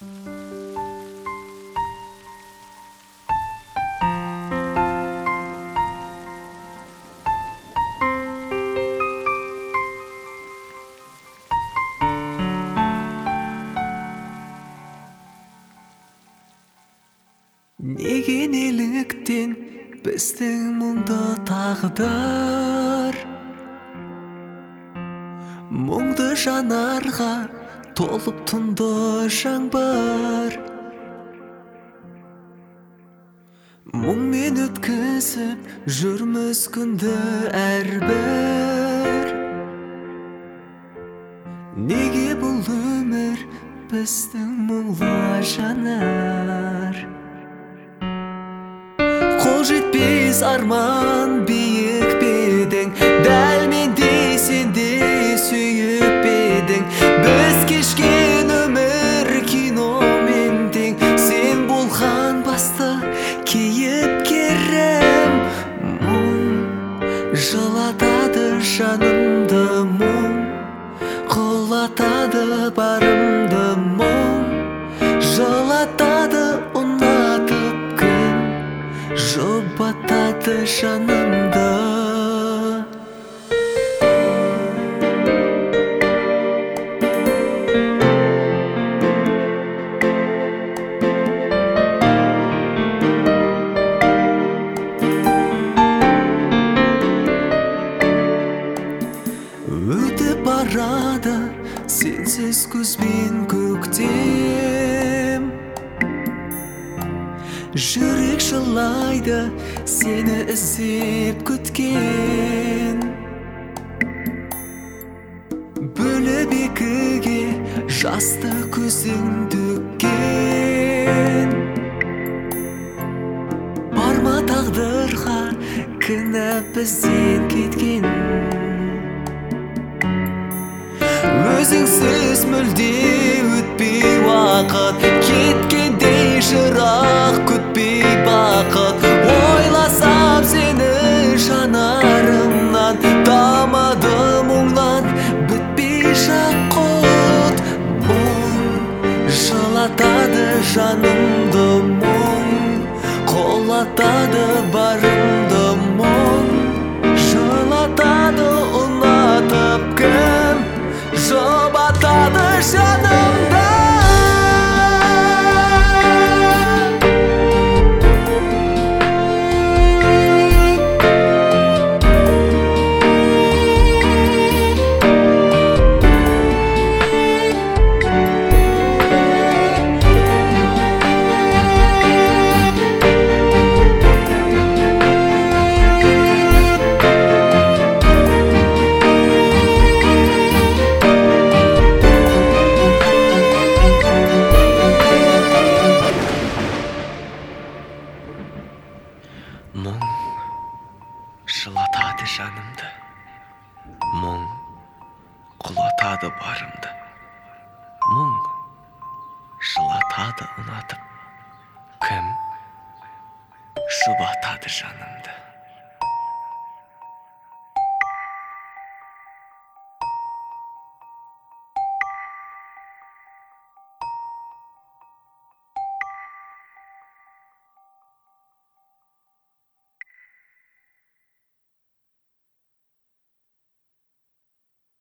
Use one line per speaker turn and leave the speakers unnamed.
Неге неліктен біздің мұңды тағдыр мұңды жанарға толып тұнды жаңбыр мұңмен өткізіп жүрміз күнді әрбір неге бұл өмір біздің мұңлы жанар қол жетпес арман биік бедің дәл мендей сен де сүйіп едің біз кешкен өмір киномен тең сен болған басты кейіпкерім мұң жылатады жанымды мұң құлатады барымды мұң жылатады ұнатып кім жұбатады жанымды өтіп барады сенсіз көзбен көктем жүрек жылайды сені іздеп күткен бөліп екіге жасты көзің төккен бар ма тағдырға кінә бізден кеткен өзіңсіз мүлде өтпей уақыт кеткендей жырақ күтпей бақыт ойласам сені жанарымнан тамады мұңнан бітпей жақұт мұң жылатады жанымды мұң құлатады барымды мұң жылатады ұнатып кім жұбатады жанымды мұң жылатады жанымды мұң құлатады барымды мұң жылатады ұнатып кім жұбатады жанымды